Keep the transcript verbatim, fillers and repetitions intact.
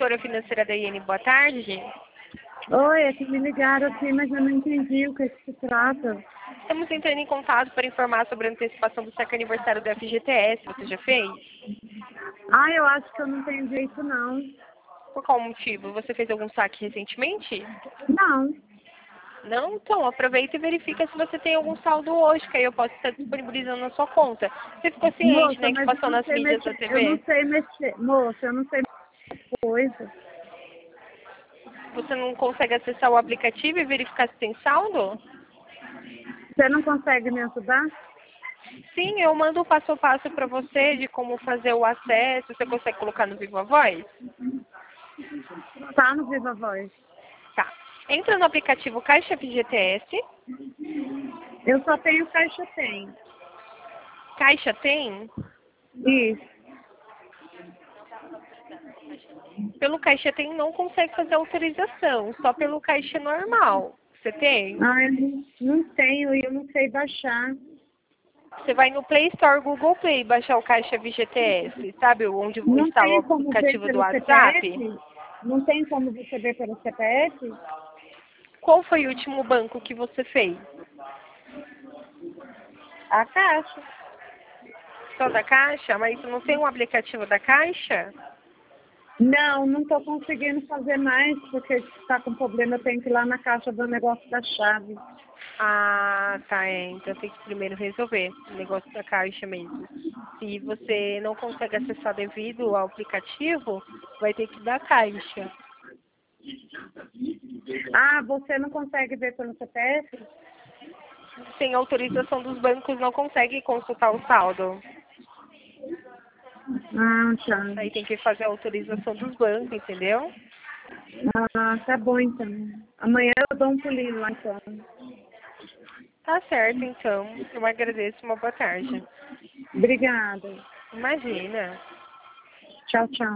gestora financeira da I N, boa tarde. Oi, é que me ligaram aqui, mas eu não entendi o que, que se trata. Estamos entrando em contato para informar sobre a antecipação do século aniversário do F G T S. Você já fez? Ah, eu acho que eu não tenho jeito, não. Por qual motivo? Você fez algum saque recentemente? Não. Não? Então, aproveita e verifica se você tem algum saldo hoje, que aí eu posso estar disponibilizando na sua conta. Você ficou ciente, Moça, né, que mas eu passou não nas sei mídias da mexer. Eu não T V? sei mexer. Moça, eu não sei mexer coisa. Você não consegue acessar o aplicativo e verificar se tem saldo? Você não consegue me ajudar? Sim, eu mando o passo a passo para você de como fazer o acesso. Você consegue colocar no Viva Voz? Tá no Viva Voz. Tá. Entra no aplicativo Caixa F G T S. Eu só tenho Caixa Tem. Caixa tem? Isso. Pelo Caixa tem não consegue fazer autorização, só pelo Caixa normal. Você tem? Ah, eu não, não tenho e eu não sei baixar. Você vai no Play Store, Google Play, baixar o Caixa V G T S, sabe onde Não está o tem como ver aplicativo do pelo WhatsApp? C P F? Não tem como você ver pelo C P F? Qual foi o último banco que você fez? A Caixa. Só da Caixa? Mas não tem um aplicativo da Caixa? Não, não estou conseguindo fazer mais, porque está com problema, eu tenho que ir lá na caixa do negócio da chave. Ah, tá, é. Então tem que primeiro resolver o negócio da Caixa mesmo. Se você não consegue acessar devido ao aplicativo, vai ter que dar Caixa. Ah, você não consegue ver pelo C P F? Sem autorização dos bancos, não consegue consultar o saldo. Ah, tá. Aí tem que fazer a autorização dos bancos, entendeu? Ah, tá bom então. Amanhã eu dou um pulinho lá então. Tá certo, então. Eu agradeço. Uma boa tarde. Obrigada. Imagina. Tchau, tchau.